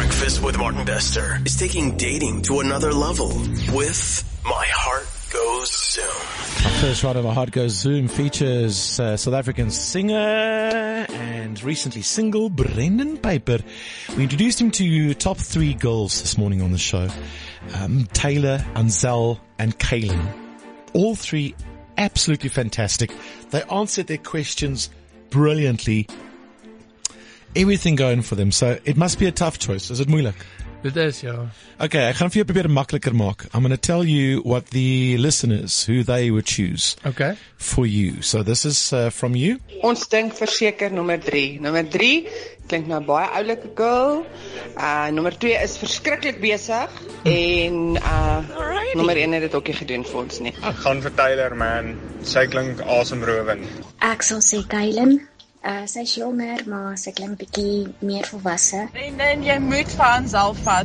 Breakfast with Martin Bester is taking dating to another level with My Heart Goes Zoom. Our first ride of My Heart Goes Zoom features South African singer and recently single Brendan Piper. We introduced him to top 3 girls this morning on the show. Taylor, Anzel and Kaylin. All 3 absolutely fantastic. They answered their questions brilliantly. Everything going for them. So it must be a tough choice. Is it moeilik? Dit is, ja. Okay, ek gaan vir jou probeer makliker maak. I'm going to tell you what the listeners, who they would choose. Okay. For you. So this is from you. Ons dink verseker nommer 3. Nommer 3 klink nou baie oulike girl. Nommer 2 is verskriklik besig en nommer 1 het dit ook nie gedoen vir ons nie. Ek gaan vir Tyler, man. Sy klink asemrowend. Ek sal sê Kaylin. Sy is jonger, maar sy klink bietjie meer volwasse. En jy moet vir Anzel vat.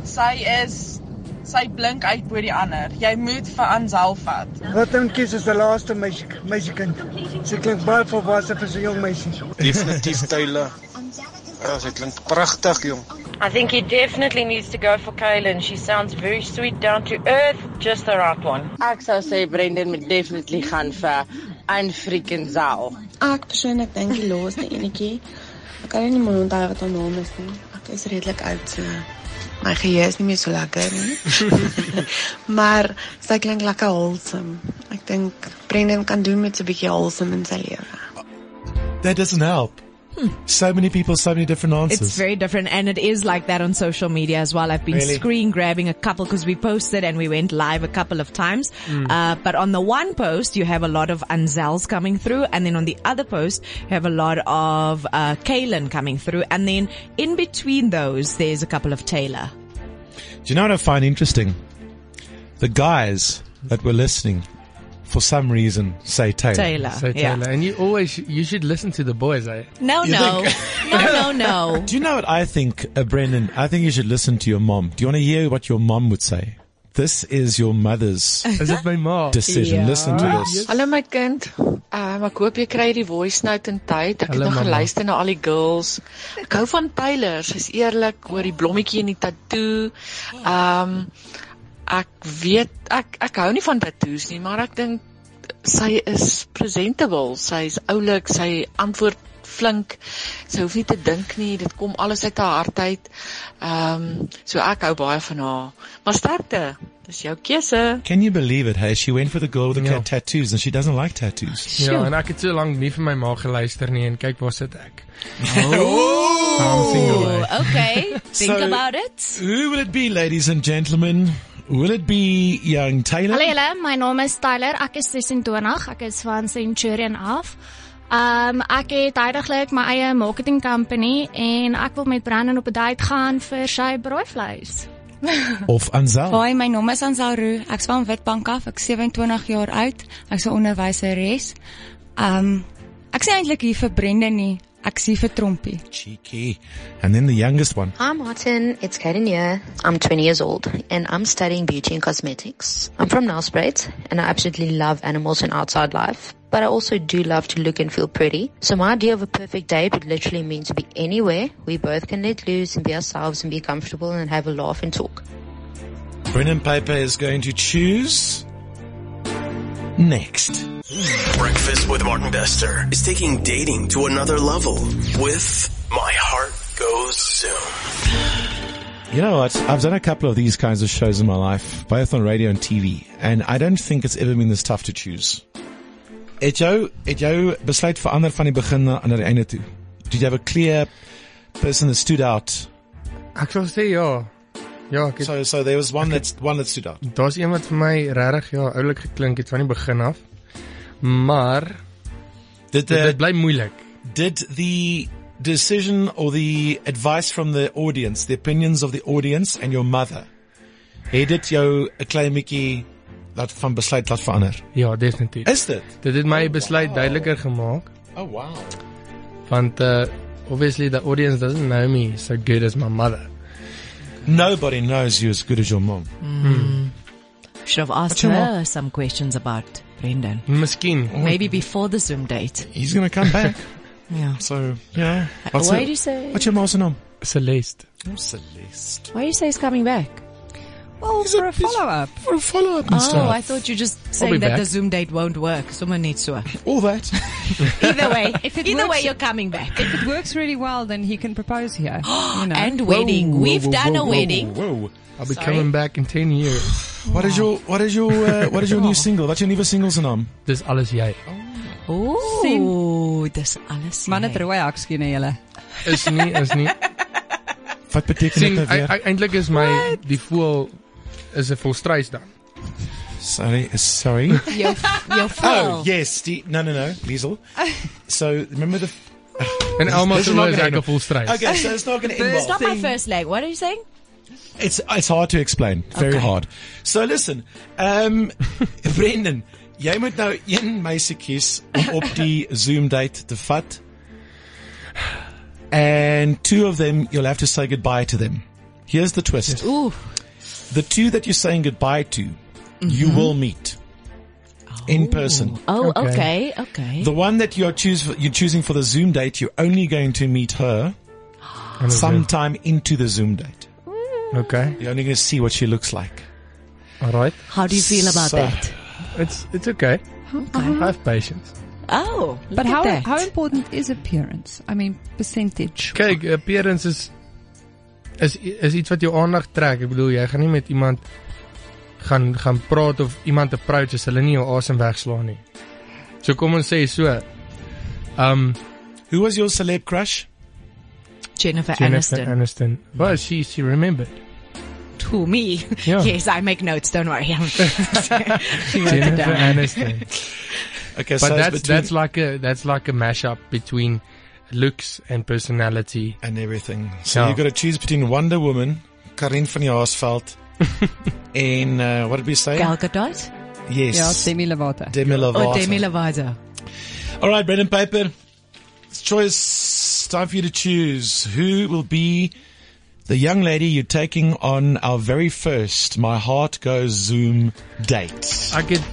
Sy blink uit bo die ander. Jy moet vir Anzel vat. Wat dink jy is die laaste meisiekind? Sy klink baie volwasse vir so 'n jong meisie. Definitief Tyler. Ja, sy klink pragtig, jong. I think he definitely needs to go for Kaylin. She sounds very sweet, down to earth, just the right one. Ek sou sê Brendan moet definitely gaan vir freaking Zal. Ek persoonlik dink die laaste enetjie. Ek kan nie meer onthou wat haar naam is nie. Ek is redelik oud, so my geheue is nie meer so lekker nie. Maar sy klink lekker wholesome. Ek dink Brendan kan doen met so 'n bietjie wholesome in sy lewe. That doesn't help. So many people, so many different answers. It's very different, and it is like that on social media as well. I've been screen grabbing a couple because we posted and we went live a couple of times. But on the one post, you have a lot of Anzels coming through, and then on the other post, you have a lot of Kaylin coming through, and then in between those, there's a couple of Taylor. Do you know what I find interesting? The guys that were listening, for some reason, say Taylor. Say Taylor. And you should listen to the boys, eh? No. No. Do you know what I think, Brendan? I think you should listen to your mom. Do you want to hear what your mom would say? This is your mother's Is it my mom? decision. Yeah. Listen to this. Hallo my kind. Ek hoop jy kry die voice note in tyd. Ek het nog geluister na al die girls. Ek hou van Taylor. Sy's eerlik oor die blommetjie en die tattoo. Ek weet ek hou nie van tattoos nie, maar ek dink sy is presentable. Sy's oulik, sy antwoord flink. Sy hoef nie te dink nie, dit kom alles uit haar hart uit. So ek hou baie van haar. Maar sterkte, dis jou keuse. Can you believe it, hey? She went for the girl with the tattoos and she doesn't like tattoos. Ja, en ek het so lank nie vir my ma geluister nie en kyk waar sit ek. Oh! I'm single, eh? Okay, think about it. Who will it be, ladies and gentlemen? Will it be young Taylor? Hallo julle, my naam is Tyler. Ek is 26. Ek is van Centurion af. Ek het heidaglik my eie marketing company en ek wil met Brandon op 'n date gaan vir sy braaivleis. Of Anzel? Hoi, my naam is Anzel Roo. Ek's van Witbank af. Ek's 27 jaar oud. Ek's 'n onderwyseres. Ek sê eintlik hier vir Brendan nie. Ek sê vir Trompie. Cheeky. And then the youngest one. Hi Martin, it's Kaden here. I'm 20 years old and I'm studying beauty and cosmetics. I'm from Nelspruit and I absolutely love animals and outside life, but I also do love to look and feel pretty. So my idea of a perfect date would literally mean to be anywhere we both can let loose and be ourselves and be comfortable and have a laugh and talk. Brendan Piper is going to choose next. Breakfast with Martin Bester is taking dating to another level with My Heart Goes Zoom. You know what? I've done a couple of these kinds of shows in my life, both on radio and TV, and I don't think it's ever been this tough to choose. Het jou besluit verander van die begin na die einde toe? Did you have a clear person that stood out? Ek sal sê ja. Ja, so there was one that stood out. Daar's een wat vir my regtig oulik geklink het van die begin af. Maar dit bly moeilik. Did the decision or the advice from the audience, the opinions of the audience and your mother, het dit jou 'n klein bietjie van besluit laat verander? Ja, definitief. Is dit? Dit het my besluit duideliker gemaak. Oh wow. Want obviously the audience doesn't know me so good as my mother. Nobody knows you as good as your mom. Should have asked her some questions about Brendan. Miskien. Maybe before the Zoom date. He's going to come back. Yeah. So, yeah. What did you say? What's your mom's name? Celeste. Oh, Celeste. Why do you say he's coming back? Well, for a follow-up. For a follow-up and stuff. Oh, I thought you just saying that the Zoom date won't work. Someone needs to. All that. Either way, you're coming back. If it works really well, then he can propose here. And wedding. We've done a wedding. Whoa. I'll be coming back in 10 years. What is your new single? Wat is jou nuwe single se naam? Dis alles jy. Ooh, dis alles. Man het rooi hakskoene julle. Is nie. Wat beteken dit nou weer? Eintlik is my die voel is 'n volstruis dan. Sorry. Your Oh, yes. No, Liesel. So, remember the... En Elma se is like 'n volstruis. Okay, so it's not going to involve... It's not my first leg. What are you saying? It's hard to explain. Very hard. So, listen. Brendan, jy moet nou een meisie kies om op die Zoom date te vat. And 2 of them, you'll have to say goodbye to them. Here's the twist. Ooh. The 2 that you're saying goodbye to, you will meet in person. Oh, okay. The one that you're choosing for the Zoom date, you're only going to meet her sometime into the Zoom date. Okay. You're only going to see what she looks like. All right. How do you feel about that? It's okay. I have patience. Oh, but how important is appearance? I mean, percentage. Kyk, appearance is iets wat jou aandag trek. Ek bedoel, jy gaan nie met iemand gaan praat of iemand approach as hulle nie jou asem wegslaan nie. So kom ons sê so. Who was your celeb crush? Jennifer Aniston. Well, she remembered. To me? Yeah. Yes, I make notes, don't worry. Jennifer Aniston. Okay, but so that's like a mashup between looks and personality and everything. So you've got to choose between Wonder Woman, Karin van Jaarsveld, and what did we say? Gal Gadot? Yes. Yeah, Demi Lovato. All right, Brendan Piper. Choice. Time for you to choose. Who will be the young lady you're taking on our very first My Heart Goes Zoom date?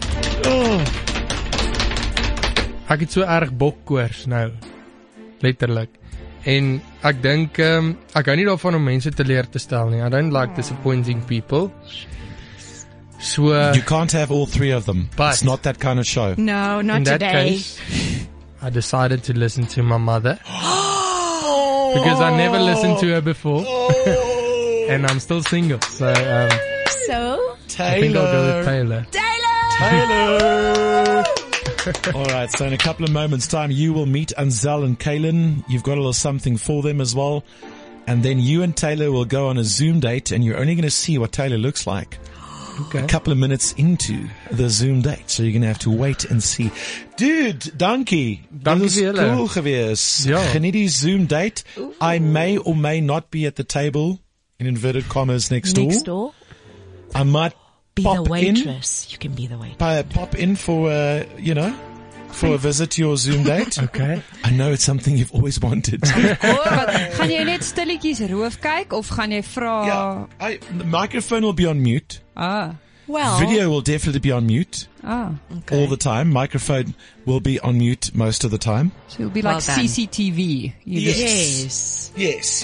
Ek het so erg bokkoors nou. Letterlik. En ek dink ek hou nie daarvan om mense teleur te stel nie. I don't like disappointing people. So you can't have all 3 of them. But it's not that kind of show. No, not in today. That case, I decided to listen to my mother. Because I never listened to her before. And I'm still single. So Taylor. I think I'll go with Taylor. Taylor! All right, so in a couple of moments' time, you will meet Anzel and Kaylin. You've got a little something for them as well. And then you and Taylor will go on a Zoom date, and you're only going to see what Taylor looks like a couple of minutes into the Zoom date. So you're going to have to wait and see. Dude, dankie. Dit was cool geweest. Ja. Geniet die Zoom date. I may or may not be at the table, in inverted commas, next door. I might be pop the waitress. You can be the waitress. Pop in for, for a visit to your Zoom date. Okay. I know it's something you've always wanted. Gaan jy net stilletjies roof kyk of gaan jy vra? The microphone will be on mute. Well, video will definitely be on mute. Okay. All the time. Microphone will be on mute most of the time. So it'll be like CCTV. Yes.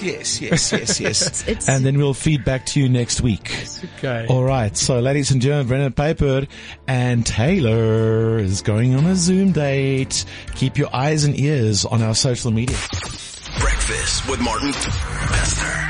And then we'll feed back to you next week. Okay. All right. So, ladies and gentlemen, Brendan Piper and Taylor is going on a Zoom date. Keep your eyes and ears on our social media. Breakfast with Martin Bester.